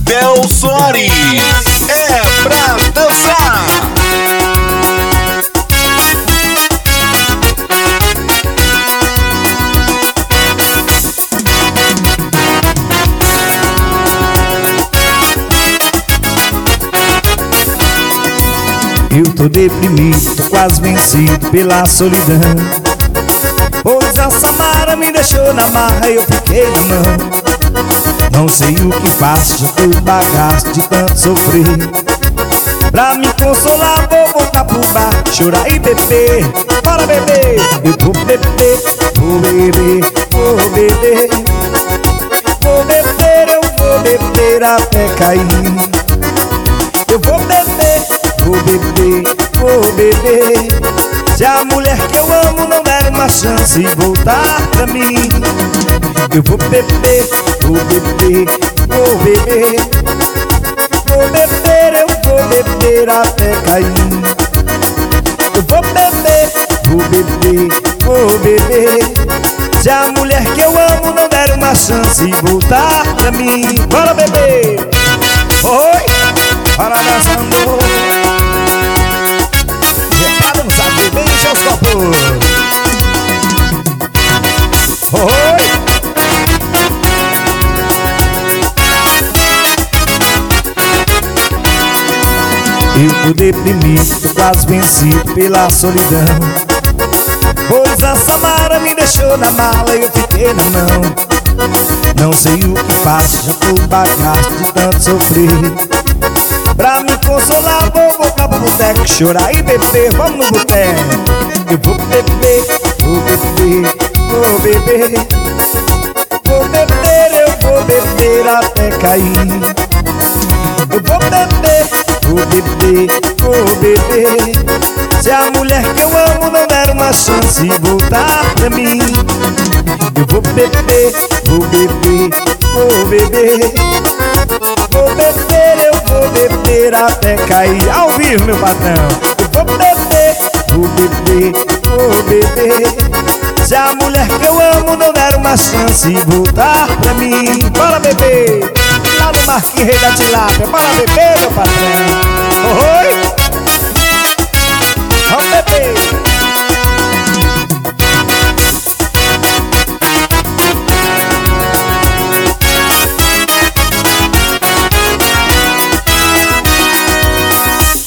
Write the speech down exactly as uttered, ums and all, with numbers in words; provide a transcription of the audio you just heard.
Del Soares, é pra dançar. Eu tô deprimido, tô quase vencido pela solidão. Pois a Samara me deixou na marra e eu fiquei na mão. Não sei o que faço, já tô bagaço de tanto sofrer. Pra me consolar vou voltar pro bar, chorar e beber. Bora beber, eu vou beber, vou beber, vou beber. Vou beber, eu vou beber até cair. Eu vou beber, vou beber, vou beber. Se a mulher que eu amo não der uma chance e voltar pra mim, eu vou beber, vou beber, vou beber. Vou beber, eu vou beber até cair. Eu vou beber, vou beber, vou beber. Se a mulher que eu amo não der uma chance e voltar pra mim, bora beber. Oi, para dançando. Recado não sabe beber, enche os copos. Oi. Eu tô deprimido, tô quase vencido pela solidão. Pois a Samara me deixou na mala e eu fiquei na mão. Não sei o que faço, já tô bagaço de tanto sofrer. Pra me consolar vou voltar pro boteco, chorar e beber, vamos no boteco. Eu vou beber, vou beber, vou beber. Vou beber, eu vou beber até cair. Eu vou beber, vou beber, vou beber. Se a mulher que eu amo não der uma chance e voltar pra mim, eu vou beber, vou beber, vou beber. Vou beber, eu vou beber até cair. Ao vivo, meu patrão. Eu vou beber, vou beber, vou beber. Se a mulher que eu amo não der uma chance e voltar pra mim, bora beber. Lá no Marquinhos Rei da Tilápia, bora beber, meu patrão. Oi.